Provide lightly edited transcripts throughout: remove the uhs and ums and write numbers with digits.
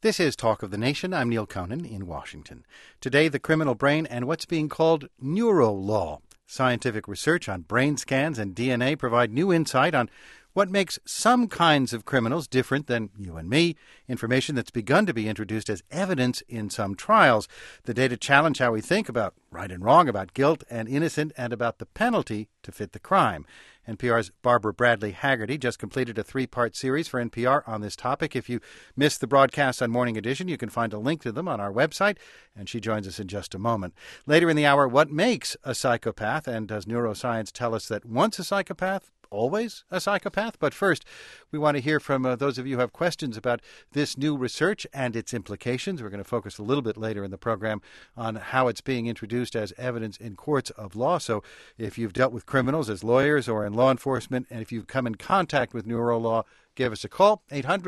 This is Talk of the Nation. I'm Neil Conan in Washington. Today, the criminal brain and what's being called neurolaw. Scientific research on brain scans and DNA provide new insight on what makes some kinds of criminals different than you and me, information that's begun to be introduced as evidence in some trials. The data challenge how we think about right and wrong, about guilt and innocent, and about the penalty to fit the crime. NPR's Barbara Bradley Haggerty just completed a 3-part series for NPR on this topic. If you missed the broadcast on Morning Edition, you can find a link to them on our website, and she joins us in just a moment. Later in the hour, what makes a psychopath, and does neuroscience tell us that once a psychopath, always a psychopath? But first, we want to hear from those of you who have questions about this new research and its implications. We're going to focus a little bit later in the program on how it's being introduced as evidence in courts of law. So if you've dealt with criminals as lawyers or in law enforcement, and if you've come in contact with neurolaw, give us a call,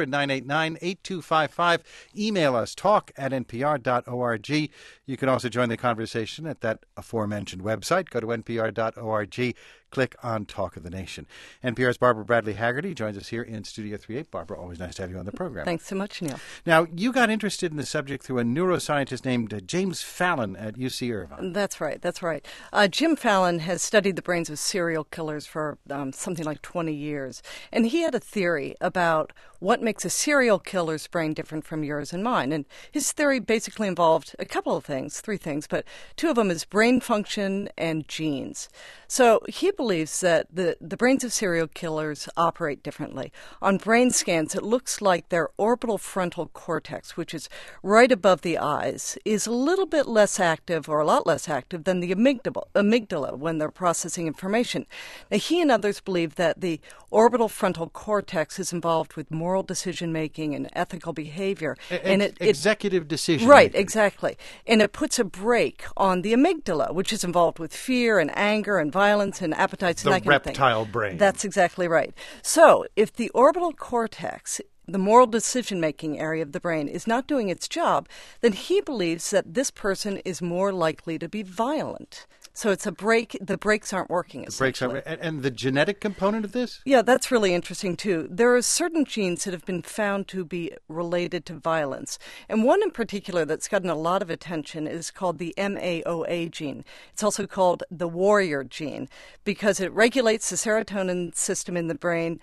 800-989-8255. Email us, talk@npr.org. You can also join the conversation at that aforementioned website. Go to npr.org, click on Talk of the Nation. NPR's Barbara Bradley Haggerty joins us here in Studio 38. Barbara, always nice to have you on the program. Thanks so much, Neil. Now, you got interested in the subject through a neuroscientist named James Fallon at UC Irvine. That's right. Jim Fallon has studied the brains of serial killers for something like 20 years. And he had a theory about what makes a serial killer's brain different from yours and mine. And his theory basically involved a couple of things, 3 things, but 2 of them is brain function and genes. So he believes that the brains of serial killers operate differently. On brain scans, it looks like their orbital frontal cortex, which is right above the eyes, is a little bit less active, or a lot less active, than the amygdala when they're processing information. Now, he and others believe that the orbital frontal cortex is involved with moral decision-making and ethical behavior. Executive decision. Right, exactly. And it puts a brake on the amygdala, which is involved with fear and anger and violence and appetites and that kind of thing. The reptile brain. That's exactly right. So if the orbital cortex, the moral decision-making area of the brain, is not doing its job, then he believes that this person is more likely to be violent. So it's a brake. The brakes aren't working. The brakes aren't. And the genetic component of this? Yeah, that's really interesting, too. There are certain genes that have been found to be related to violence. And one in particular that's gotten a lot of attention is called the MAOA gene. It's also called the warrior gene because it regulates the serotonin system in the brain,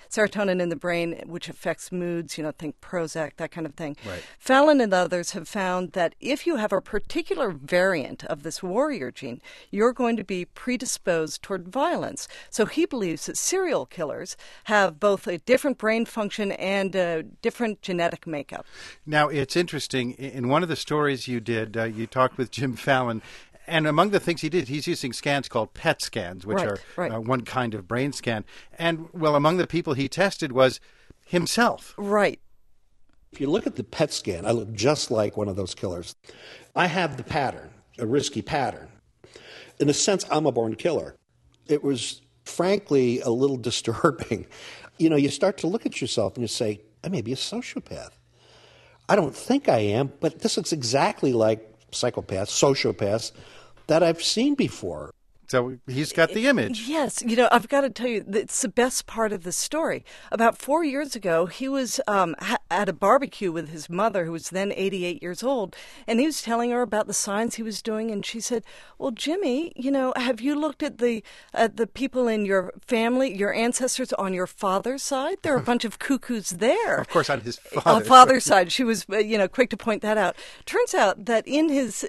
which affects moods, think Prozac, that kind of thing. Right. Fallon and others have found that if you have a particular variant of this warrior gene, you're going to be predisposed toward violence. So he believes that serial killers have both a different brain function and a different genetic makeup. Now, it's interesting. In one of the stories you did, you talked with Jim Fallon, and among the things he did, he's using scans called PET scans, which are one kind of brain scan. And, well, among the people he tested was himself. Right. If you look at the PET scan, I look just like one of those killers. I have the pattern, a risky pattern. In a sense, I'm a born killer. It was, frankly, a little disturbing. You start to look at yourself and you say, I may be a sociopath. I don't think I am, but this looks exactly like psychopaths, sociopaths that I've seen before. So he's got the image. Yes. I've got to tell you, it's the best part of the story. About 4 years ago, he was at a barbecue with his mother, who was then 88 years old, and he was telling her about the science he was doing, and she said, well, Jimmy, have you looked at the people in your family, your ancestors on your father's side? There are a bunch of cuckoos there. Of course, on his father's side. She was, quick to point that out. Turns out that in his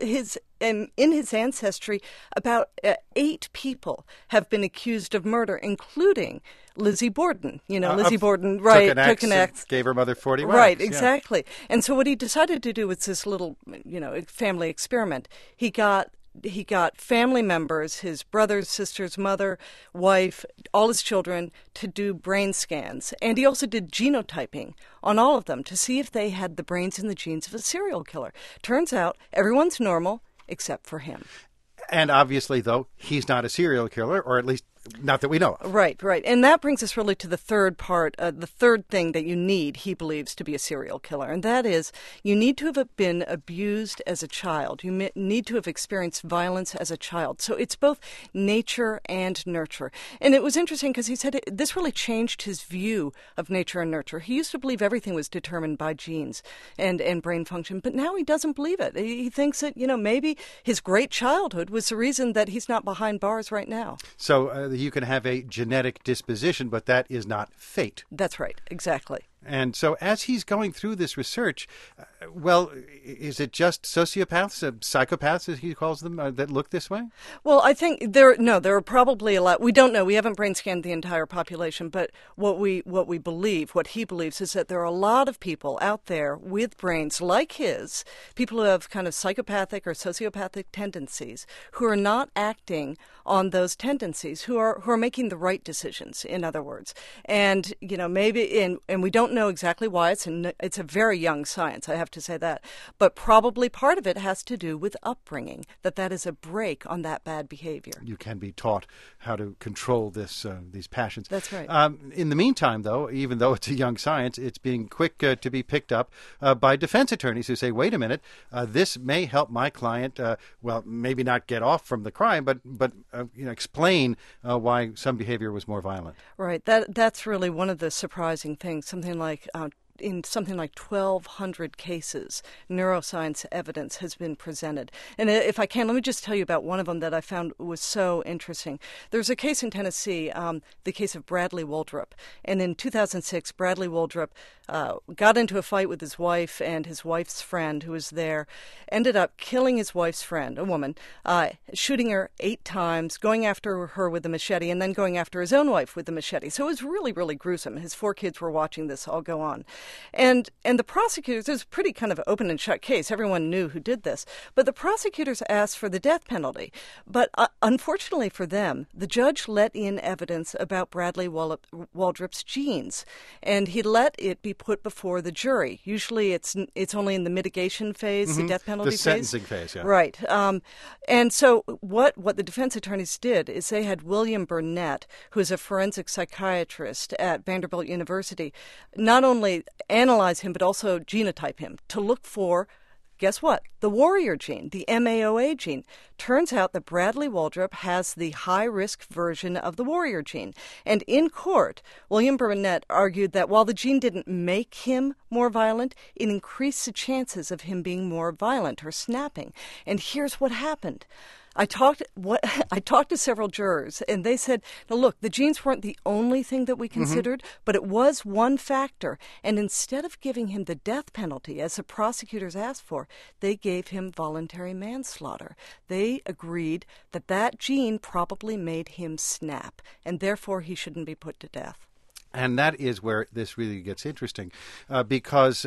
ancestry, about 8 people have been accused of murder, including Lizzie Borden. Lizzie Borden, right, took an axe, gave her mother 40 whacks. Right, exactly. Yeah. And so what he decided to do with this little, family experiment, he got family members, his brothers, sisters, mother, wife, all his children, to do brain scans. And he also did genotyping on all of them to see if they had the brains and the genes of a serial killer. Turns out everyone's normal except for him. And obviously, though, he's not a serial killer, or at least Not that we know of. Right, right. And that brings us really to the third part, the third thing that you need, he believes, to be a serial killer. And that is, you need to have been abused as a child. You need to have experienced violence as a child. So it's both nature and nurture. And it was interesting because he said this really changed his view of nature and nurture. He used to believe everything was determined by genes and brain function, but now he doesn't believe it. He thinks that, maybe his great childhood was the reason that he's not behind bars right now. So you can have a genetic disposition, but that is not fate. That's right, exactly. And so as he's going through this research, is it just sociopaths, psychopaths, as he calls them, that look this way? Well, I think there are probably a lot. We don't know. We haven't brain scanned the entire population, but what he believes is that there are a lot of people out there with brains like his, people who have kind of psychopathic or sociopathic tendencies, who are not acting on those tendencies, who are making the right decisions, in other words. And, maybe, and we don't know exactly why. It's a very young science, I have to say that. But probably part of it has to do with upbringing, that is a break on that bad behavior. You can be taught how to control these passions. That's right. In the meantime, though, even though it's a young science, it's being quick to be picked up by defense attorneys who say, wait a minute, this may help my client, maybe not get off from the crime, but explain why some behavior was more violent. Right. That's really one of the surprising things. In something like 1,200 cases, neuroscience evidence has been presented. And if I can, let me just tell you about one of them that I found was so interesting. There's a case in Tennessee, the case of Bradley Waldrop. And in 2006, Bradley Waldrop got into a fight with his wife and his wife's friend who was there, ended up killing his wife's friend, a woman, shooting her 8 times, going after her with a machete, and then going after his own wife with a machete. So it was really, really gruesome. His 4 kids were watching this all go on. And the prosecutors, it was a pretty kind of open and shut case. Everyone knew who did this. But the prosecutors asked for the death penalty. But unfortunately for them, the judge let in evidence about Bradley Waldrop's genes. And he let it be put before the jury. Usually it's only in the mitigation phase, the death penalty phase. The sentencing phase, yeah. Right. And so what the defense attorneys did is they had William Burnett, who is a forensic psychiatrist at Vanderbilt University, not only analyze him but also genotype him to look for, guess what, the warrior gene, the MAOA gene. Turns out that Bradley Waldrop has the high-risk version of the warrior gene. And in court, William Burnett argued that while the gene didn't make him more violent, it increased the chances of him being more violent or snapping. And here's what happened. I talked to several jurors, and they said, now look, the genes weren't the only thing that we considered, but it was one factor. And instead of giving him the death penalty, as the prosecutors asked for, they gave him voluntary manslaughter. They agreed that that gene probably made him snap, and therefore he shouldn't be put to death. And that is where this really gets interesting, because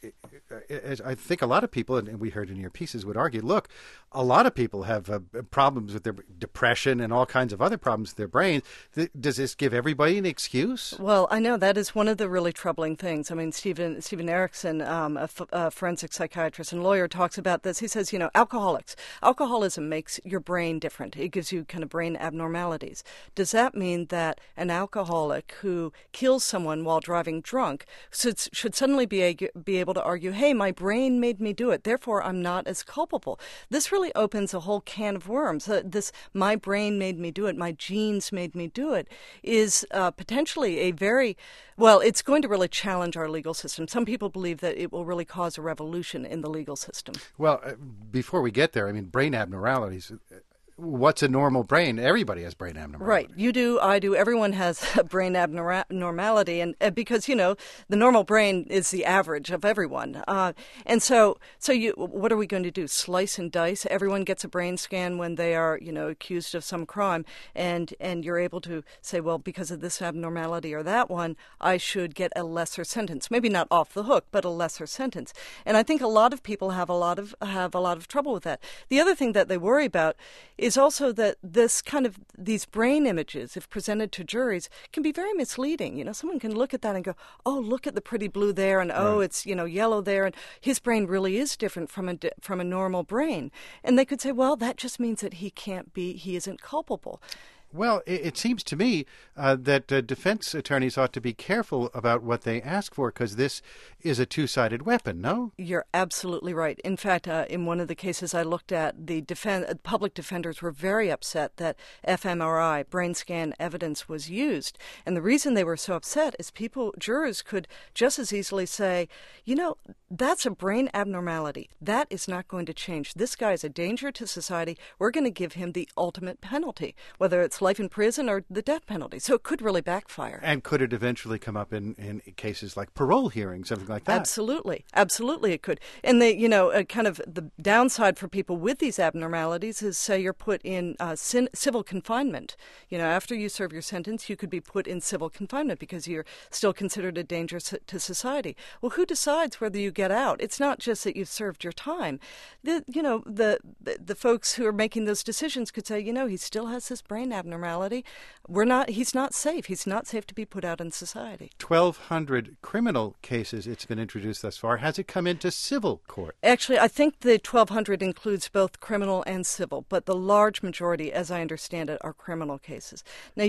I think a lot of people, and we heard in your pieces, would argue, look, a lot of people have problems with their depression and all kinds of other problems with their brains. Does this give everybody an excuse? Well, I know that is one of the really troubling things. I mean, Stephen Erickson, a forensic psychiatrist and lawyer, talks about this. He says, alcoholism makes your brain different. It gives you kind of brain abnormalities. Does that mean that an alcoholic who kills someone while driving drunk should suddenly be able to argue, hey, my brain made me do it, therefore I'm not as culpable? This really opens a whole can of worms. This my brain made me do it, my genes made me do it, is potentially it's going to really challenge our legal system. Some people believe that it will really cause a revolution in the legal system. Well, before we get there, I mean, brain abnormalities. What's a normal brain? Everybody has brain abnormality. Right. You do, I do. Everyone has a brain abnormality. And because, the normal brain is the average of everyone. And so what are we going to do? Slice and dice? Everyone gets a brain scan when they are, accused of some crime. And you're able to say, well, because of this abnormality or that one, I should get a lesser sentence. Maybe not off the hook, but a lesser sentence. And I think a lot of people have a lot of trouble with that. The other thing that they worry about is also that these brain images, if presented to juries, can be very misleading. Someone can look at that and go, oh, look at the pretty blue there, and oh, right. It's yellow there, and his brain really is different from a normal brain. And they could say, well, that just means that he isn't culpable. Well, it seems to me that defense attorneys ought to be careful about what they ask for, because this is a two-sided weapon, no? You're absolutely right. In fact, in one of the cases I looked at, the public defenders were very upset that fMRI, brain scan evidence, was used. And the reason they were so upset is jurors could just as easily say, that's a brain abnormality. That is not going to change. This guy is a danger to society. We're going to give him the ultimate penalty, whether it's life in prison or the death penalty. So it could really backfire. And could it eventually come up in cases like parole hearings, something like that? Absolutely it could. And kind of the downside for people with these abnormalities is, say, you're put in civil confinement. After you serve your sentence, you could be put in civil confinement because you're still considered a danger to society. Well, who decides whether you get out? It's not just that you've served your time. The folks who are making those decisions could say, he still has this brain abnormality. He's not safe. He's not safe to be put out in society. 1,200 criminal cases it's been introduced thus far. Has it come into civil court? Actually, I think the 1,200 includes both criminal and civil, but the large majority, as I understand it, are criminal cases. Now,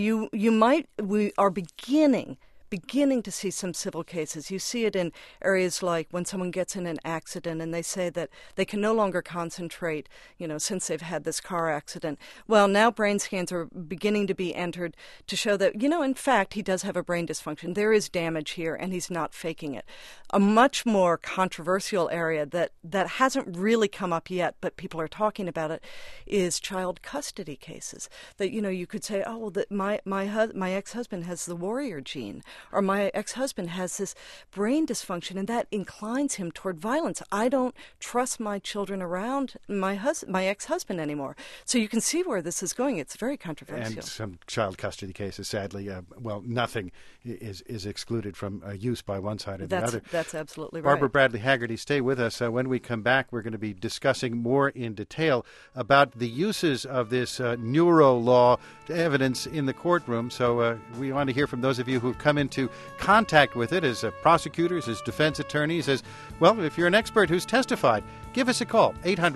we are beginning to see some civil cases. You see it in areas like when someone gets in an accident and they say that they can no longer concentrate, since they've had this car accident. Well, now brain scans are beginning to be entered to show that, in fact, he does have a brain dysfunction. There is damage here, and he's not faking it. A much more controversial area that hasn't really come up yet, but people are talking about it, is child custody cases. That, you could say, oh, well, that my ex-husband has the warrior gene, or my ex-husband has this brain dysfunction, and that inclines him toward violence. I don't trust my children around my ex-husband anymore. So you can see where this is going. It's very controversial. And some child custody cases, sadly, nothing is excluded from use by one side or the other. That's absolutely right. Barbara Bradley Haggerty, stay with us. When we come back, we're going to be discussing more in detail about the uses of this neuro law evidence in the courtroom. So we want to hear from those of you who've come into contact with it as prosecutors, as defense attorneys, as well, if you're an expert who's testified. Give us a call,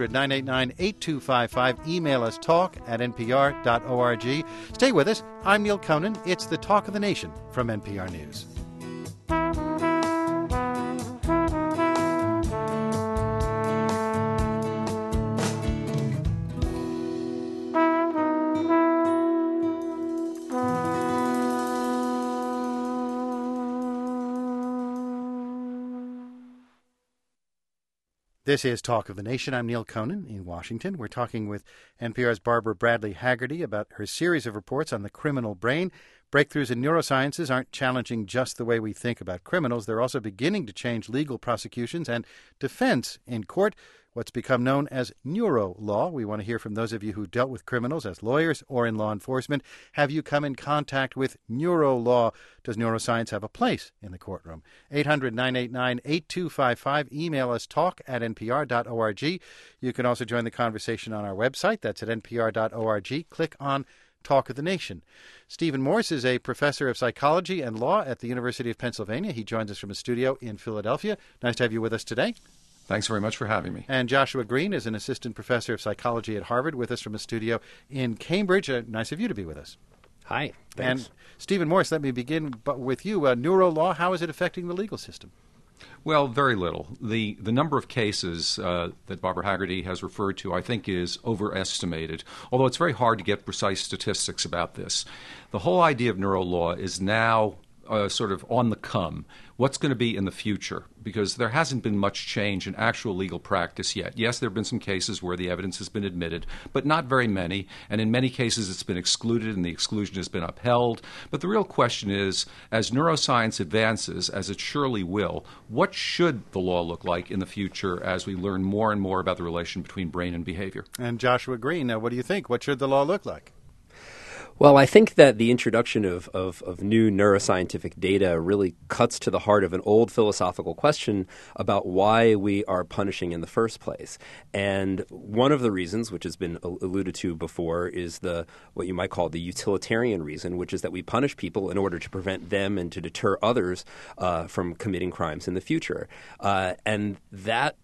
800-989-8255. Email us, talk@npr.org. Stay with us. I'm Neil Conan. It's the Talk of the Nation from NPR News. This is Talk of the Nation. I'm Neil Conan in Washington. We're talking with NPR's Barbara Bradley Haggerty about her series of reports on the criminal brain. Breakthroughs in neurosciences aren't challenging just the way we think about criminals. They're also beginning to change legal prosecutions and defense in court, what's become known as neuro law. We want to hear from those of you who dealt with criminals as lawyers or in law enforcement. Have you come in contact with neuro law? Does neuroscience have a place in the courtroom? 800-989-8255. Email us, talk@npr.org. You can also join the conversation on our website. That's at npr.org. Click on Talk of the Nation. Stephen Morse is a professor of psychology and law at the University of Pennsylvania. He joins us from a studio in Philadelphia. Nice to have you with us today. Thanks very much for having me. And Joshua Green is an assistant professor of psychology at Harvard, with us from a studio in Cambridge. Nice of you to be with us. Hi, thanks. And Stephen Morse, let me begin with you. Neuro law, how is it affecting the legal system? Well, very little. The number of cases that Barbara Haggerty has referred to, I think, is overestimated, although it's very hard to get precise statistics about this. The whole idea of neuro law is now sort of on the come. What's going to be in the future? Because there hasn't been much change in actual legal practice yet. Yes, there have been some cases where the evidence has been admitted, but not very many. And in many cases, it's been excluded and the exclusion has been upheld. But the real question is, as neuroscience advances, as it surely will, what should the law look like in the future as we learn more and more about the relation between brain and behavior? And Joshua Green, what do you think? What should the law look like? Well, I think that the introduction of new neuroscientific data really cuts to the heart of an old philosophical question about why we are punishing in the first place. And one of the reasons, which has been alluded to before, is what you might call the utilitarian reason, which is that we punish people in order to prevent them and to deter others from committing crimes in the future. And that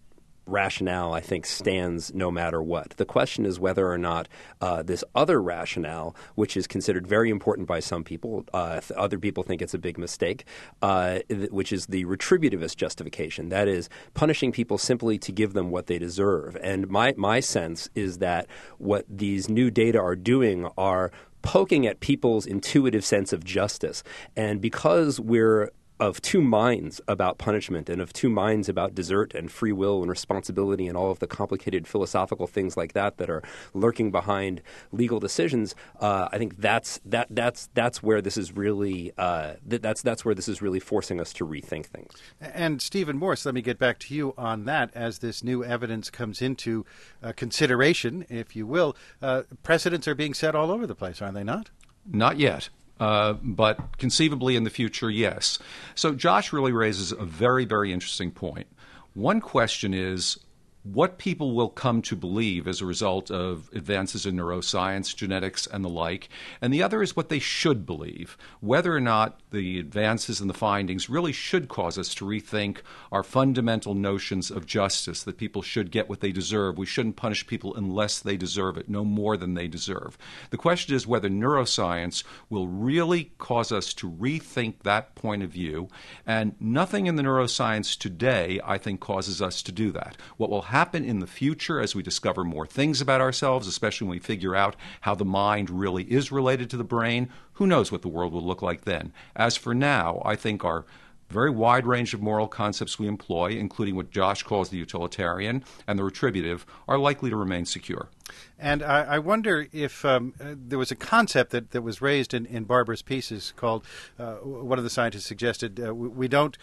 rationale, I think, stands no matter what. The question is whether or not this other rationale, which is considered very important by some people, other people think it's a big mistake, which is the retributivist justification. That is, punishing people simply to give them what they deserve. And my sense is that what these new data are doing are poking at people's intuitive sense of justice. And because we're of two minds about punishment and of two minds about desert and free will and responsibility and all of the complicated philosophical things like that that are lurking behind legal decisions, I think that's where this is really that's where this is really forcing us to rethink things. And Stephen Morse, let me get back to you on that. As this new evidence comes into consideration, if you will, precedents are being set all over the place, are they not? Not yet. But conceivably in the future, yes. So Josh really raises a very, very interesting point. One question is what people will come to believe as a result of advances in neuroscience, genetics, and the like. And the other is what they should believe, whether or not the advances and the findings really should cause us to rethink our fundamental notions of justice, that people should get what they deserve. We shouldn't punish people unless they deserve it, no more than they deserve. The question is whether neuroscience will really cause us to rethink that point of view. And nothing in the neuroscience today, I think, causes us to do that. What will happen in the future as we discover more things about ourselves, especially when we figure out how the mind really is related to the brain, who knows what the world will look like then. As for now, I think our very wide range of moral concepts we employ, including what Josh calls the utilitarian and the retributive, are likely to remain secure. And I wonder if there was a concept that was raised in Barbara's pieces called, one of the scientists suggested, we don't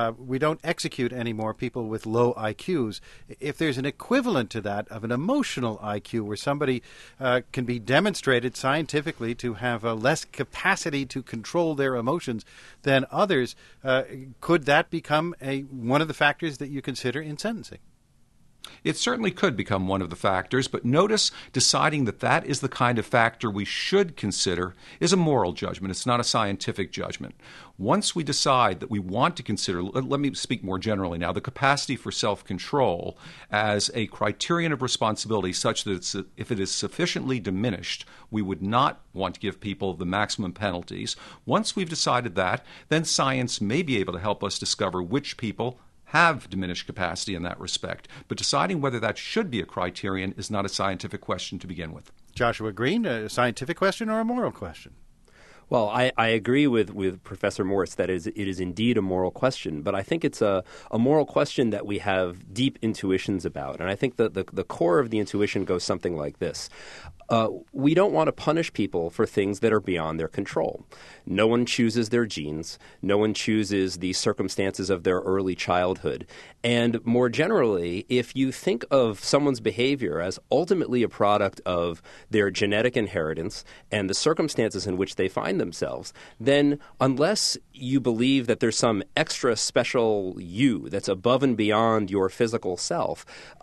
execute anymore people with low IQs. If there's an equivalent to that of an emotional IQ where somebody can be demonstrated scientifically to have less capacity to control their emotions than others, could that become one of the factors that you consider in sentencing? It certainly could become one of the factors, but notice deciding that that is the kind of factor we should consider is a moral judgment. It's not a scientific judgment. Once we decide that we want to consider, let me speak more generally now, the capacity for self-control as a criterion of responsibility such that if it is sufficiently diminished, we would not want to give people the maximum penalties. Once we've decided that, then science may be able to help us discover which people have diminished capacity in that respect. But deciding whether that should be a criterion is not a scientific question to begin with. Joshua Green, a scientific question or a moral question? Well, I agree with Professor Morse that it is indeed a moral question, but I think it's a moral question that we have deep intuitions about. And I think that the core of the intuition goes something like this. We don't want to punish people for things that are beyond their control. No one chooses their genes. No one chooses the circumstances of their early childhood. And more generally, if you think of someone's behavior as ultimately a product of their genetic inheritance and the circumstances in which they find themselves, then unless you believe that there's some extra special you that's above and beyond your physical self,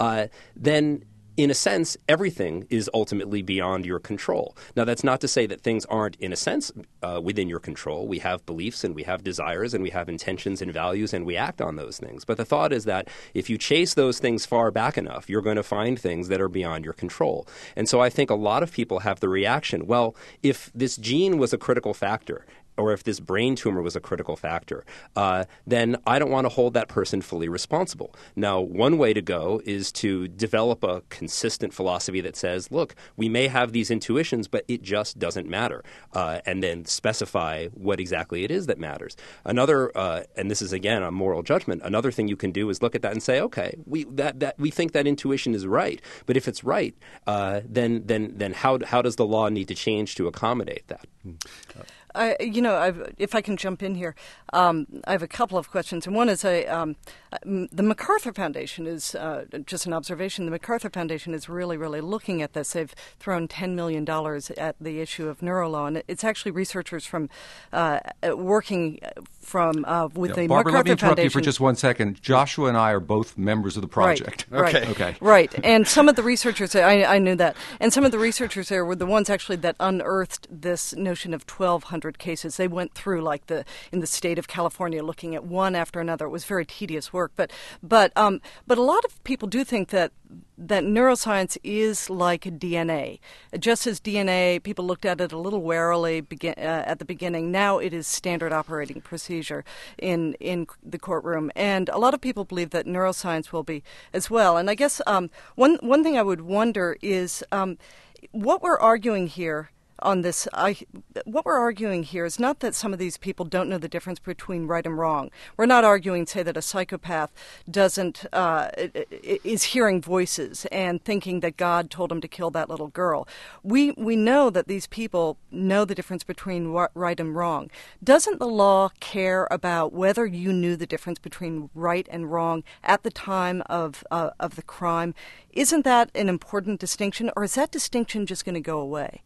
then in a sense, everything is ultimately beyond your control. Now, that's not to say that things aren't, in a sense, within your control. We have beliefs and we have desires and we have intentions and values and we act on those things. But the thought is that if you chase those things far back enough, you're going to find things that are beyond your control. And so I think a lot of people have the reaction, well, if this gene was a critical factor, or if this brain tumor was a critical factor, then I don't want to hold that person fully responsible. Now, one way to go is to develop a consistent philosophy that says, look, we may have these intuitions, but it just doesn't matter, and then specify what exactly it is that matters. Another, and this is, again, a moral judgment, another thing you can do is look at that and say, okay, we think that intuition is right, but if it's right, then how does the law need to change to accommodate that? If I can jump in here, I have a couple of questions. And one is the MacArthur Foundation is, just an observation, the MacArthur Foundation is really, really looking at this. They've thrown $10 million at the issue of neurolaw. And it's actually researchers from working from with the Barbara, MacArthur Foundation. let me interrupt you for just 1 second. Joshua and I are both members of the project. Right, Okay. Right. And some of the researchers, I knew that, and some of the researchers there were the ones actually that unearthed this notion of 1,200 100 cases. They went through in the state of California, looking at one after another. It was very tedious work, but a lot of people do think that neuroscience is like DNA. Just as DNA, people looked at it a little warily at the beginning. Now it is standard operating procedure in the courtroom, and a lot of people believe that neuroscience will be as well. And I guess one thing I would wonder is what we're arguing here on this. What we're arguing here is not that some of these people don't know the difference between right and wrong. We're not arguing, say, that a psychopath is hearing voices and thinking that God told him to kill that little girl. We know that these people know the difference between right and wrong. Doesn't the law care about whether you knew the difference between right and wrong at the time of the crime? Isn't that an important distinction, or is that distinction just going to go away?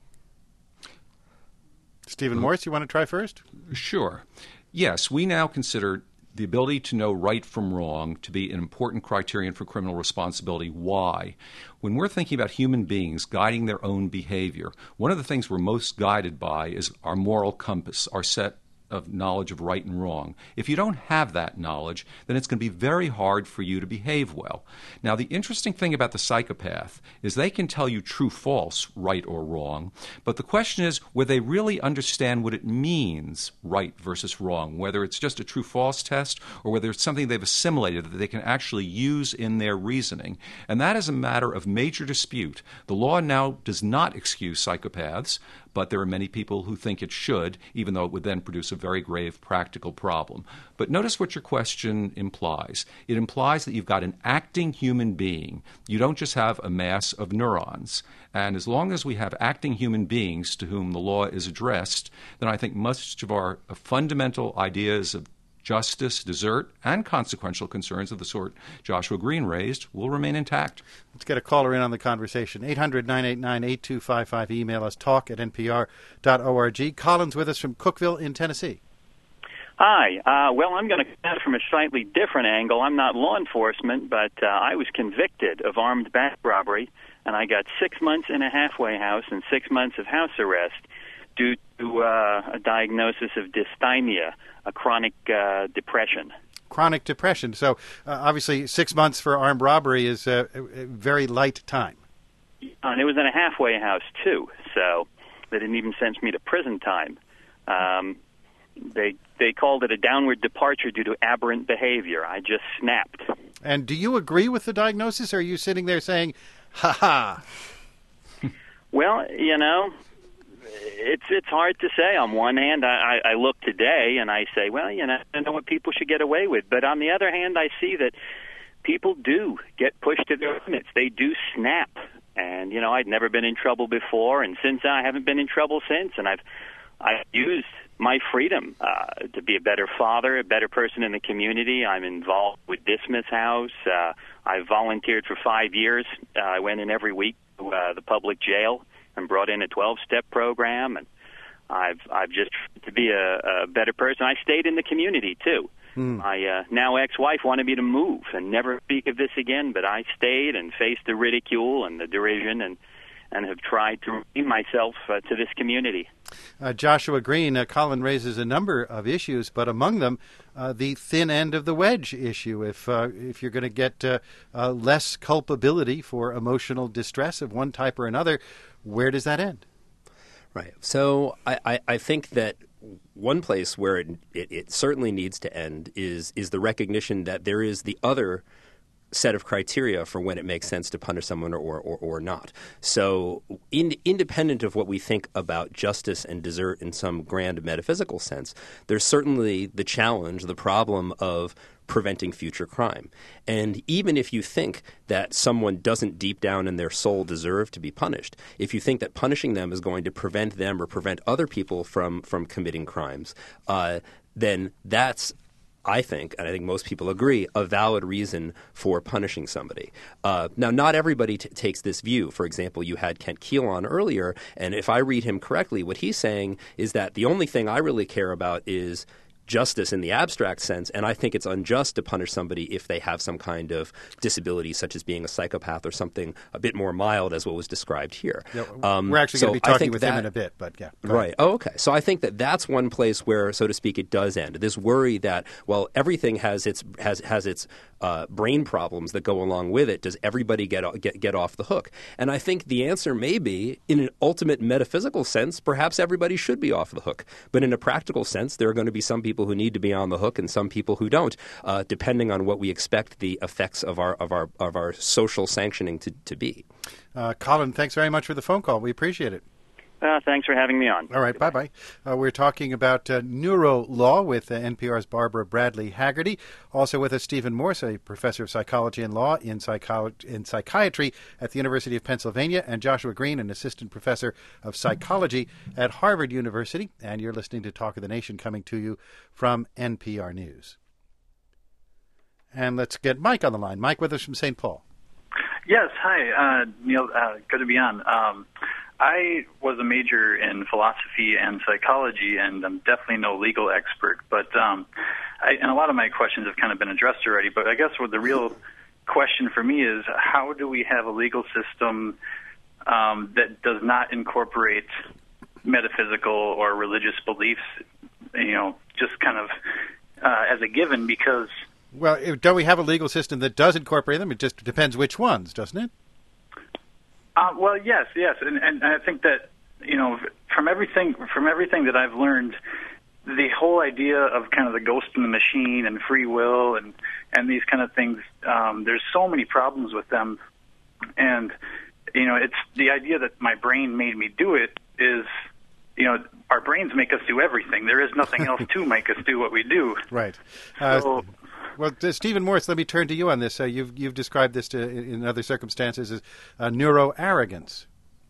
Stephen Morse, you want to try first? Sure. Yes, we now consider the ability to know right from wrong to be an important criterion for criminal responsibility. Why? When we're thinking about human beings guiding their own behavior, one of the things we're most guided by is our moral compass, our set of knowledge of right and wrong. If you don't have that knowledge, then it's going to be very hard for you to behave well. Now, the interesting thing about the psychopath is they can tell you true, false, right or wrong, but the question is whether they really understand what it means, right versus wrong, whether it's just a true, false test or whether it's something they've assimilated that they can actually use in their reasoning. And that is a matter of major dispute. The law now does not excuse psychopaths, but there are many people who think it should, even though it would then produce a very grave practical problem. But notice what your question implies. It implies that you've got an acting human being. You don't just have a mass of neurons. And as long as we have acting human beings to whom the law is addressed, then I think much of our fundamental ideas of justice, desert, and consequential concerns of the sort Joshua Green raised will remain intact. Let's get a caller in on the conversation. 800-989-8255. Email us talk@npr.org. Colin's with us from Cookeville in Tennessee. Hi. Well, I'm going to come from a slightly different angle. I'm not law enforcement, but I was convicted of armed bank robbery, and I got 6 months in a halfway house and 6 months of house arrest due to a diagnosis of dysthymia, a chronic depression. Chronic depression. So obviously 6 months for armed robbery is a very light time. And it was in a halfway house, too, so they didn't even sentence me to prison time. They called it a downward departure due to aberrant behavior. I just snapped. And do you agree with the diagnosis, or are you sitting there saying, ha-ha? Well, you know, it's hard to say. On one hand, I look today and I say, well, you know, I know what people should get away with. But on the other hand, I see that people do get pushed to their limits. They do snap. And, you know, I'd never been in trouble before, and since I haven't been in trouble since. And I've used my freedom to be a better father, a better person in the community. I'm involved with Dismas House. I volunteered for 5 years. I went in every week to the public jail and brought in a 12-step program, and I've just tried to be a better person. I stayed in the community too. My now ex-wife wanted me to move and never speak of this again, but I stayed and faced the ridicule and the derision, and have tried to redeem myself to this community. Joshua Green, Colin raises a number of issues, but among them, the thin end of the wedge issue. If you're going to get less culpability for emotional distress of one type or another, where does that end? Right. So I think that one place where it certainly needs to end is the recognition that there is the other set of criteria for when it makes sense to punish someone or not. So independent of what we think about justice and desert in some grand metaphysical sense, there's certainly the challenge, the problem of preventing future crime. And even if you think that someone doesn't deep down in their soul deserve to be punished, if you think that punishing them is going to prevent them or prevent other people from committing crimes, then that's, I think, and I think most people agree, a valid reason for punishing somebody. Now, not everybody takes this view. For example, you had Kent Keel on earlier, and if I read him correctly, what he's saying is that the only thing I really care about is justice in the abstract sense, and I think it's unjust to punish somebody if they have some kind of disability, such as being a psychopath or something a bit more mild, as what was described here. Yeah, we're actually going to be talking with him in a bit, but yeah. Right. Oh, okay. So I think that that's one place where, so to speak, it does end. This worry that, well, everything has its brain problems that go along with it. Does everybody get off the hook? And I think the answer may be, in an ultimate metaphysical sense, perhaps everybody should be off the hook. But in a practical sense, there are going to be some people who need to be on the hook and some people who don't, depending on what we expect the effects of our social sanctioning to be. Colin, thanks very much for the phone call. We appreciate it. Thanks for having me on. All right, bye-bye. We're talking about neuro law with NPR's Barbara Bradley Haggerty. Also with us, Stephen Morse, a professor of psychology and law in psychiatry at the University of Pennsylvania, and Joshua Green, an assistant professor of psychology at Harvard University. And you're listening to Talk of the Nation, coming to you from NPR News. And let's get Mike on the line. Mike with us from St. Paul. Yes, hi, Neil. Good to be on. I was a major in philosophy and psychology, and I'm definitely no legal expert. But and a lot of my questions have kind of been addressed already. But I guess what the real question for me is, how do we have a legal system that does not incorporate metaphysical or religious beliefs, just kind of as a given? Because don't we have a legal system that does incorporate them? It just depends which ones, doesn't it? Well, yes, and I think that from everything that I've learned, the whole idea of kind of the ghost in the machine and free will and these kind of things, there's so many problems with them, and it's the idea that my brain made me do it is, our brains make us do everything. There is nothing else to make us do what we do. Right. So, well, Stephen Morse, let me turn to you on this. You've described this in other circumstances as neuro-arrogance.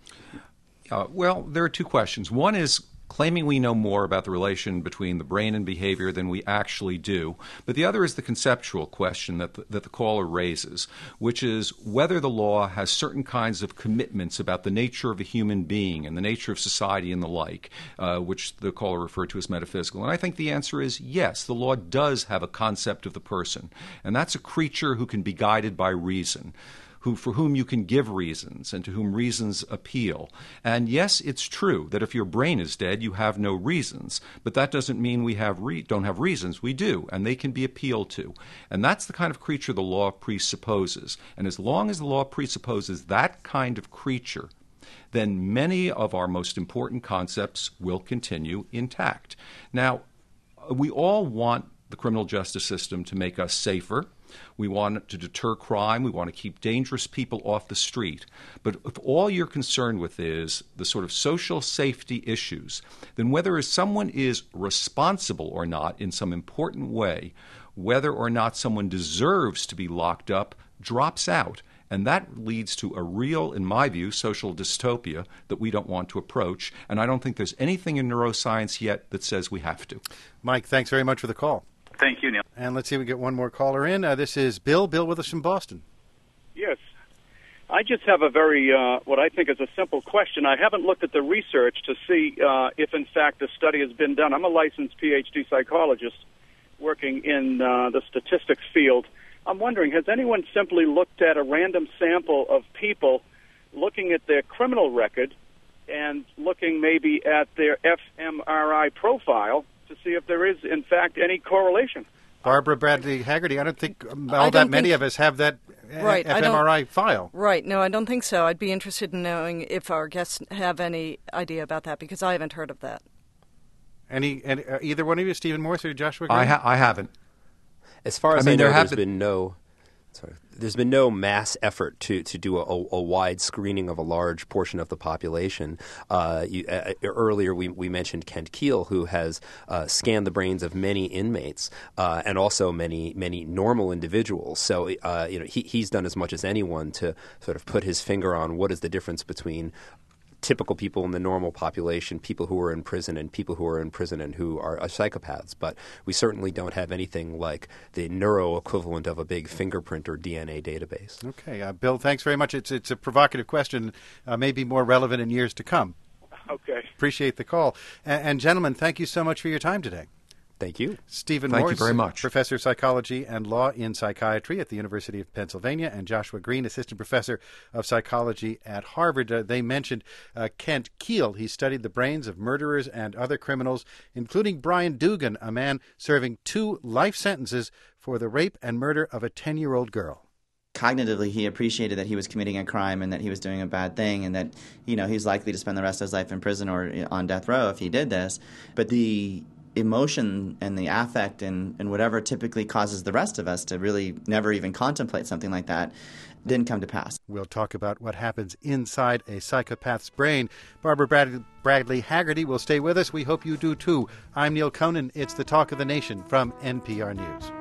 Well, there are two questions. One is claiming we know more about the relation between the brain and behavior than we actually do. But the other is the conceptual question that the caller raises, which is whether the law has certain kinds of commitments about the nature of a human being and the nature of society and the like, which the caller referred to as metaphysical. And I think the answer is yes, the law does have a concept of the person. And that's a creature who can be guided by reason, for whom you can give reasons and to whom reasons appeal. And yes, it's true that if your brain is dead, you have no reasons. But that doesn't mean we don't have reasons. We do, and they can be appealed to. And that's the kind of creature the law presupposes. And as long as the law presupposes that kind of creature, then many of our most important concepts will continue intact. Now, we all want the criminal justice system to make us safer. We want it to deter crime. We want to keep dangerous people off the street. But if all you're concerned with is the sort of social safety issues, then whether someone is responsible or not in some important way, whether or not someone deserves to be locked up, drops out. And that leads to a real, in my view, social dystopia that we don't want to approach. And I don't think there's anything in neuroscience yet that says we have to. Mike, thanks very much for the call. Thank you, Neil. And let's see if we get one more caller in. This is Bill. Bill with us from Boston. Yes. I just have a very, what I think is a simple question. I haven't looked at the research to see if, in fact, a study has been done. I'm a licensed PhD psychologist working in the statistics field. I'm wondering, has anyone simply looked at a random sample of people, looking at their criminal record and looking maybe at their fMRI profile to see if there is, in fact, any correlation? Barbara Bradley Haggerty, I don't think many of us have that fMRI file. Right. No, I don't think so. I'd be interested in knowing if our guests have any idea about that, because I haven't heard of that. Either one of you, Stephen Morse or Joshua Green? I haven't. As far as I know, there's been no mass effort to do a wide screening of a large portion of the population. Earlier, we mentioned Kent Keel, who has scanned the brains of many inmates and also many normal individuals. So he's done as much as anyone to sort of put his finger on what is the difference between typical people in the normal population, people who are in prison, and people who are in prison and who are psychopaths. But we certainly don't have anything like the neuro equivalent of a big fingerprint or DNA database. Okay. Bill, thanks very much. It's a provocative question, maybe more relevant in years to come. Okay. Appreciate the call. And gentlemen, thank you so much for your time today. Thank you. Stephen Thank Morse, you very much. Professor of Psychology and Law in Psychiatry at the University of Pennsylvania, and Joshua Green, Assistant Professor of Psychology at Harvard. They mentioned Kent Kiehl. He studied the brains of murderers and other criminals, including Brian Dugan, a man serving 2 life sentences for the rape and murder of a 10-year-old girl. Cognitively, he appreciated that he was committing a crime and that he was doing a bad thing and that, he's likely to spend the rest of his life in prison or on death row if he did this. But the emotion and the affect and whatever typically causes the rest of us to really never even contemplate something like that didn't come to pass. We'll talk about what happens inside a psychopath's brain. Barbara Bradley Haggerty will stay with us. We hope you do too. I'm Neil Conan. It's the Talk of the Nation from NPR News.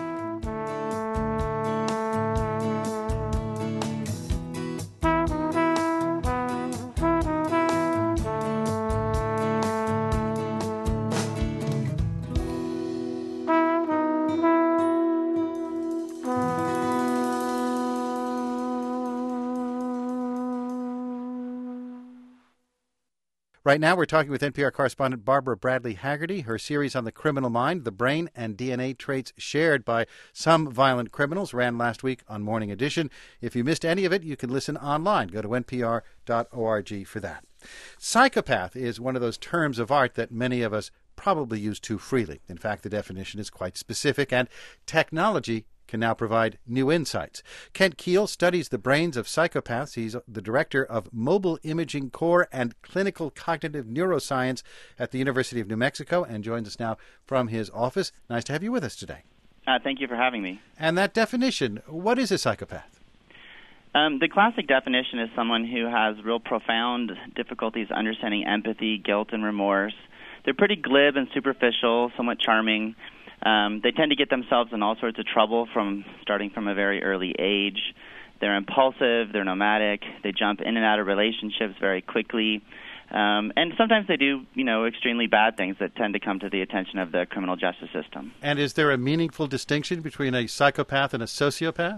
Right now, we're talking with NPR correspondent Barbara Bradley Haggerty. Her series on the criminal mind, the brain and DNA traits shared by some violent criminals, ran last week on Morning Edition. If you missed any of it, you can listen online. Go to npr.org for that. Psychopath is one of those terms of art that many of us probably use too freely. In fact, the definition is quite specific, and technology can now provide new insights. Kent Kiehl studies the brains of psychopaths. He's the director of Mobile Imaging Core and Clinical Cognitive Neuroscience at the University of New Mexico and joins us now from his office. Nice to have you with us today. Thank you for having me. And that definition, what is a psychopath? The classic definition is someone who has real profound difficulties understanding empathy, guilt, and remorse. They're pretty glib and superficial, somewhat charming. They tend to get themselves in all sorts of trouble starting from a very early age. They're impulsive, they're nomadic, they jump in and out of relationships very quickly, and sometimes they do, extremely bad things that tend to come to the attention of the criminal justice system. And is there a meaningful distinction between a psychopath and a sociopath?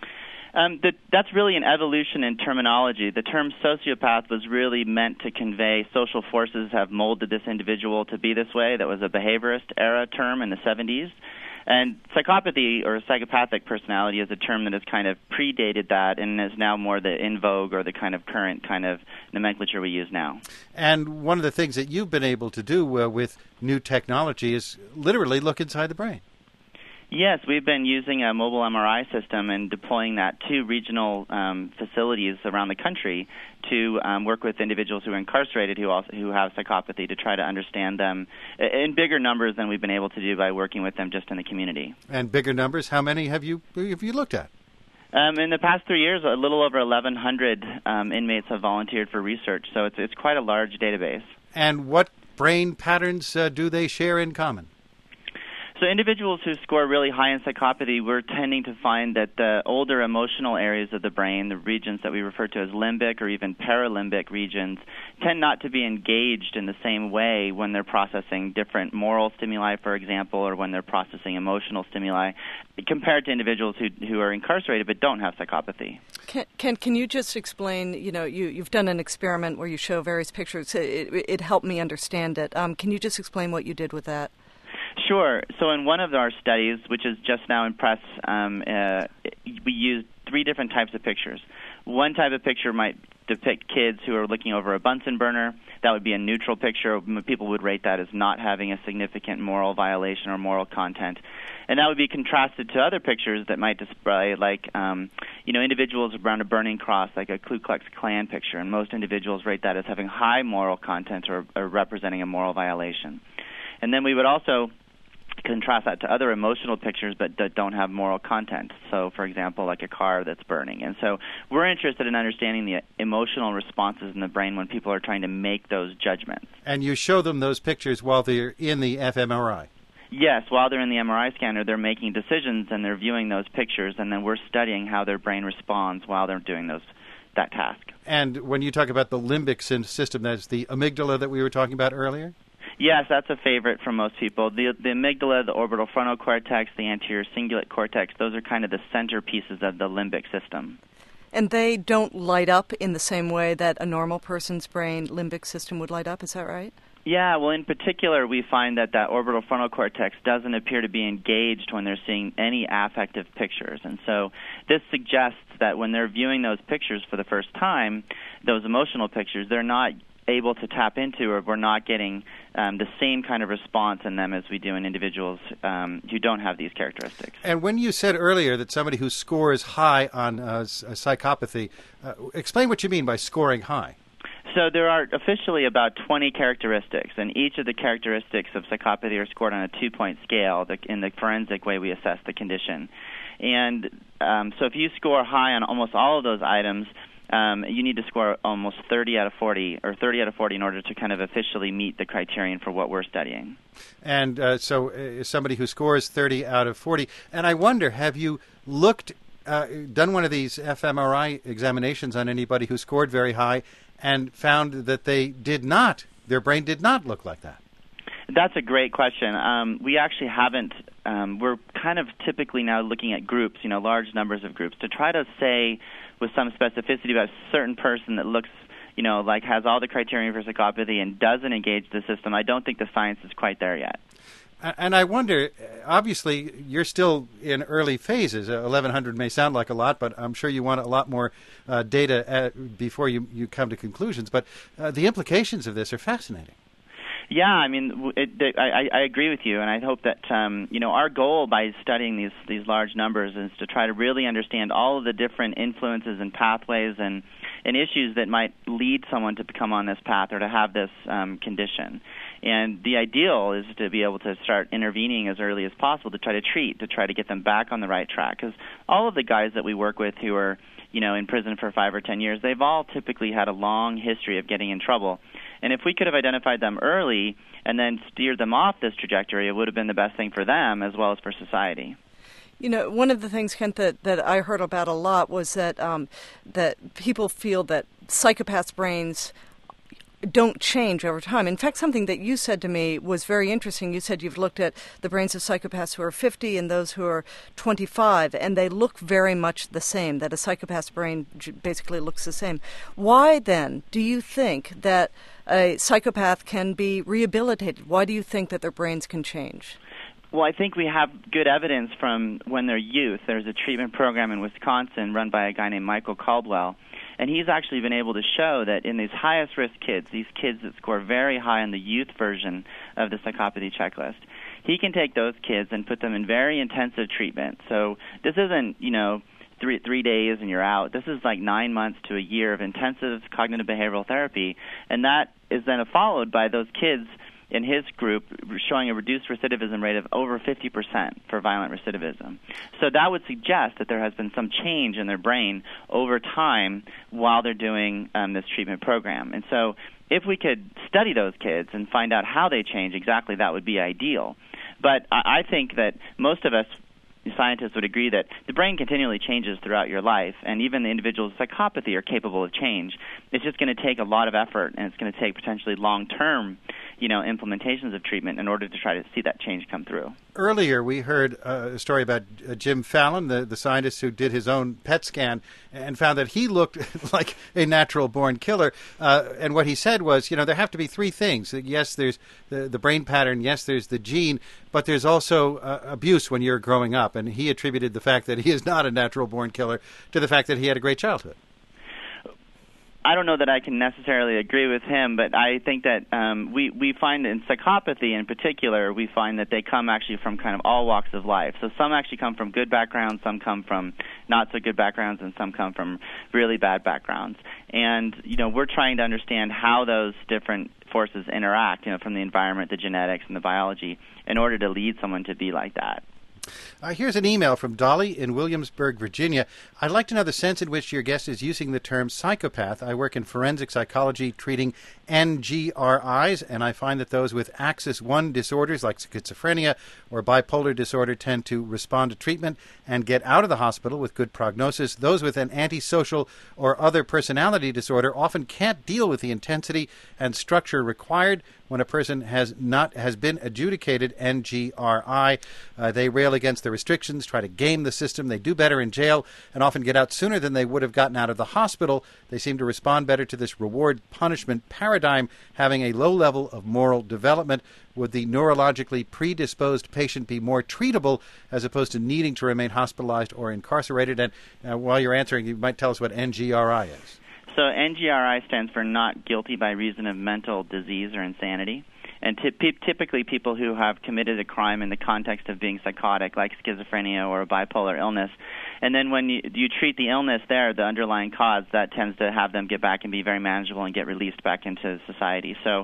That's really an evolution in terminology. The term sociopath was really meant to convey social forces have molded this individual to be this way. That was a behaviorist era term in the 70s. And psychopathy or psychopathic personality is a term that has kind of predated that and is now more the in vogue or the kind of current kind of nomenclature we use now. And one of the things that you've been able to do with new technology is literally look inside the brain. Yes, we've been using a mobile MRI system and deploying that to regional facilities around the country to work with individuals who are incarcerated who have psychopathy to try to understand them in bigger numbers than we've been able to do by working with them just in the community. And bigger numbers, how many have you looked at? In the past 3 years, a little over 1,100 inmates have volunteered for research, so it's quite a large database. And what brain patterns do they share in common? So individuals who score really high in psychopathy, we're tending to find that the older emotional areas of the brain, the regions that we refer to as limbic or even paralimbic regions, tend not to be engaged in the same way when they're processing different moral stimuli, for example, or when they're processing emotional stimuli, compared to individuals who are incarcerated but don't have psychopathy. Ken, can you just explain, you've done an experiment where you show various pictures. It helped me understand it. Can you just explain what you did with that? Sure. So in one of our studies, which is just now in press, we used 3 different types of pictures. One type of picture might depict kids who are looking over a Bunsen burner. That would be a neutral picture. People would rate that as not having a significant moral violation or moral content. And that would be contrasted to other pictures that might display, like, individuals around a burning cross, like a Ku Klux Klan picture. And most individuals rate that as having high moral content or representing a moral violation. And then we would also contrast that to other emotional pictures but that don't have moral content. So, for example, like a car that's burning. And so we're interested in understanding the emotional responses in the brain when people are trying to make those judgments. And you show them those pictures while they're in the fMRI? Yes, while they're in the MRI scanner, they're making decisions and they're viewing those pictures, and then we're studying how their brain responds while they're doing that task. And when you talk about the limbic system, that's the amygdala that we were talking about earlier? Yes, that's a favorite for most people. The amygdala, the orbital frontal cortex, the anterior cingulate cortex, those are kind of the centerpieces of the limbic system. And they don't light up in the same way that a normal person's brain limbic system would light up, is that right? Yeah, well, in particular, we find that orbital frontal cortex doesn't appear to be engaged when they're seeing any affective pictures. And so this suggests that when they're viewing those pictures for the first time, those emotional pictures, they're not able to tap into, or we're not getting the same kind of response in them as we do in individuals who don't have these characteristics. And when you said earlier that somebody who scores high on psychopathy, explain what you mean by scoring high. So there are officially about 20 characteristics, and each of the characteristics of psychopathy are scored on a 2-point scale in the forensic way we assess the condition. And so if you score high on almost all of those items, you need to score almost 30 out of 40, or 30 out of 40 in order to kind of officially meet the criterion for what we're studying. And so somebody who scores 30 out of 40. And I wonder, have you done one of these fMRI examinations on anybody who scored very high and found that their brain did not look like that? That's a great question. We actually haven't. We're kind of typically now looking at groups, large numbers of groups, to try to say with some specificity about a certain person that looks, like has all the criteria for psychopathy and doesn't engage the system. I don't think the science is quite there yet. And I wonder, obviously, you're still in early phases. 1,100 may sound like a lot, but I'm sure you want a lot more data before you come to conclusions. But the implications of this are fascinating. Yeah, I mean, I agree with you, and I hope that our goal by studying these large numbers is to try to really understand all of the different influences and pathways and issues that might lead someone to become on this path or to have this condition. And the ideal is to be able to start intervening as early as possible to try to treat, to try to get them back on the right track. Because all of the guys that we work with who are, in prison for 5 or 10 years, they've all typically had a long history of getting in trouble. And if we could have identified them early and then steered them off this trajectory, it would have been the best thing for them as well as for society. One of the things, Kent, that I heard about a lot was that that people feel that psychopaths' brains don't change over time. In fact, something that you said to me was very interesting. You said you've looked at the brains of psychopaths who are 50 and those who are 25, and they look very much the same, that a psychopath's brain basically looks the same. Why, then, do you think that a psychopath can be rehabilitated? Why do you think that their brains can change? Well, I think we have good evidence from when they're youth. There's a treatment program in Wisconsin run by a guy named Michael Caldwell, and he's actually been able to show that in these highest-risk kids, these kids that score very high on the youth version of the psychopathy checklist, he can take those kids and put them in very intensive treatment. So this isn't, 3 days and you're out. This is like 9 months to a year of intensive cognitive behavioral therapy, and that is then followed by those kids in his group showing a reduced recidivism rate of over 50% for violent recidivism. So that would suggest that there has been some change in their brain over time while they're doing this treatment program. And so if we could study those kids and find out how they change exactly, that would be ideal. But I think that most of us scientists would agree that the brain continually changes throughout your life, and even the individuals with psychopathy are capable of change. It's just going to take a lot of effort, and it's going to take potentially long-term, implementations of treatment in order to try to see that change come through. Earlier, we heard a story about Jim Fallon, the scientist who did his own PET scan and found that he looked like a natural-born killer. And what he said was, there have to be 3 things. Yes, there's the brain pattern. Yes, there's the gene. But there's also abuse when you're growing up. And he attributed the fact that he is not a natural-born killer to the fact that he had a great childhood. I don't know that I can necessarily agree with him, but I think that we find in psychopathy in particular, we find that they come actually from kind of all walks of life. So some actually come from good backgrounds, some come from not so good backgrounds, and some come from really bad backgrounds. And, we're trying to understand how those different forces interact, from the environment, the genetics, and the biology, in order to lead someone to be like that. Here's an email from Dolly in Williamsburg, Virginia. I'd like to know the sense in which your guest is using the term psychopath. I work in forensic psychology treating NGRIs, and I find that those with Axis 1 disorders like schizophrenia or bipolar disorder tend to respond to treatment and get out of the hospital with good prognosis. Those with an antisocial or other personality disorder often can't deal with the intensity and structure required when a person has been adjudicated NGRI. They rail against the restrictions, try to game the system. They do better in jail and often get out sooner than they would have gotten out of the hospital. They seem to respond better to this reward-punishment paradigm, having a low level of moral development. Would the neurologically predisposed patient be more treatable as opposed to needing to remain hospitalized or incarcerated? And while you're answering, you might tell us what NGRI is. So NGRI stands for not guilty by reason of mental disease or insanity. And typically people who have committed a crime in the context of being psychotic, like schizophrenia or a bipolar illness, and then when you treat the illness there, the underlying cause, that tends to have them get back and be very manageable and get released back into society. So,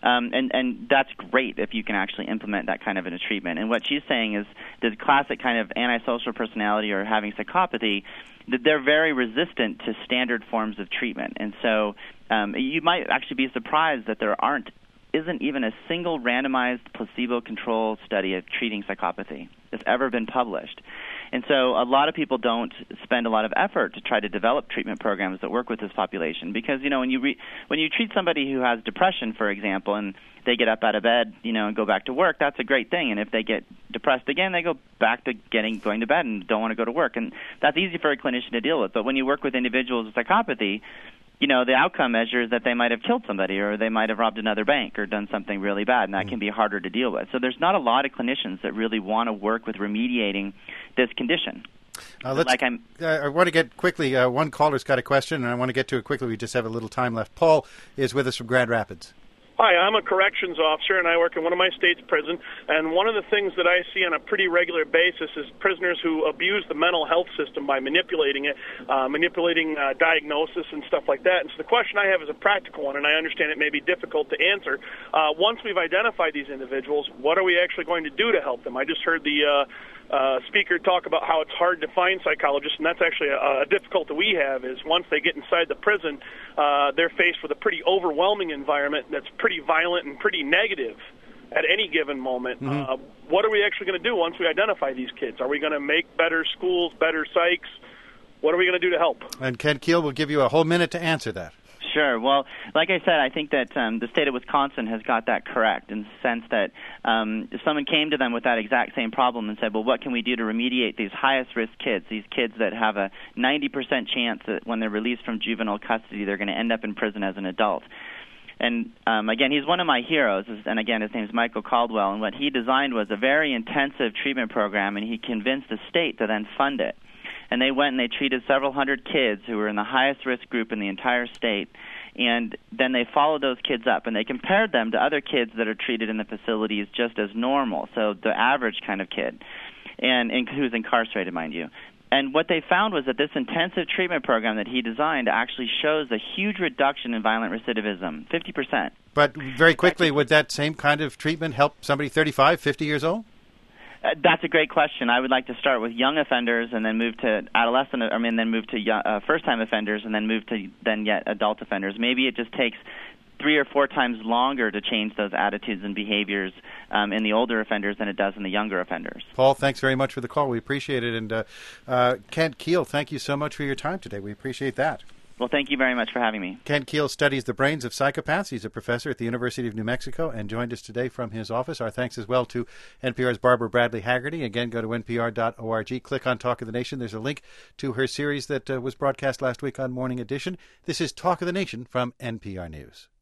and that's great if you can actually implement that kind of a treatment. And what she's saying is the classic kind of antisocial personality or having psychopathy, that they're very resistant to standard forms of treatment. And so you might actually be surprised that there isn't even a single randomized placebo-controlled study of treating psychopathy that's ever been published. And so a lot of people don't spend a lot of effort to try to develop treatment programs that work with this population because, when you treat somebody who has depression, for example, and they get up out of bed, and go back to work, that's a great thing. And if they get depressed again, they go back to going to bed and don't want to go to work. And that's easy for a clinician to deal with. But when you work with individuals with psychopathy, the outcome measure is that they might have killed somebody or they might have robbed another bank or done something really bad, and that can be harder to deal with. So there's not a lot of clinicians that really want to work with remediating this condition. I want to get quickly, one caller's got a question, and I want to get to it quickly. We just have a little time left. Paul is with us from Grand Rapids. Hi, I'm a corrections officer, and I work in one of my state's prisons. And one of the things that I see on a pretty regular basis is prisoners who abuse the mental health system by manipulating it, manipulating diagnosis and stuff like that. And so the question I have is a practical one, and I understand it may be difficult to answer. Once we've identified these individuals, what are we actually going to do to help them? I just heard the speaker talk about how it's hard to find psychologists, and that's actually a difficulty we have is once they get inside the prison, they're faced with a pretty overwhelming environment that's pretty violent and pretty negative at any given moment. Mm-hmm. What are we actually going to do once we identify these kids? Are we going to make better schools, better psychs? What are we going to do to help? And Ken Keel will give you a whole minute to answer that. Sure. Well, like I said, I think that the state of Wisconsin has got that correct in the sense that if someone came to them with that exact same problem and said, well, what can we do to remediate these highest-risk kids, these kids that have a 90% chance that when they're released from juvenile custody, they're going to end up in prison as an adult. And, again, he's one of my heroes, and, again, his name is Michael Caldwell, and what he designed was a very intensive treatment program, and he convinced the state to then fund it. And they went and they treated several hundred kids who were in the highest risk group in the entire state. And then they followed those kids up, and they compared them to other kids that are treated in the facilities just as normal, so the average kind of kid, and who's incarcerated, mind you. And what they found was that this intensive treatment program that he designed actually shows a huge reduction in violent recidivism, 50%. But very quickly, would that same kind of treatment help somebody 35, 50 years old? That's a great question. I would like to start with young offenders and then move to then move to first-time offenders and then move to yet adult offenders. Maybe it just takes 3 or 4 times longer to change those attitudes and behaviors in the older offenders than it does in the younger offenders. Paul, thanks very much for the call. We appreciate it. And Kent Keel, thank you so much for your time today. We appreciate that. Well, thank you very much for having me. Kent Keel studies the brains of psychopaths. He's a professor at the University of New Mexico and joined us today from his office. Our thanks as well to NPR's Barbara Bradley Haggerty. Again, go to npr.org, click on Talk of the Nation. There's a link to her series that was broadcast last week on Morning Edition. This is Talk of the Nation from NPR News.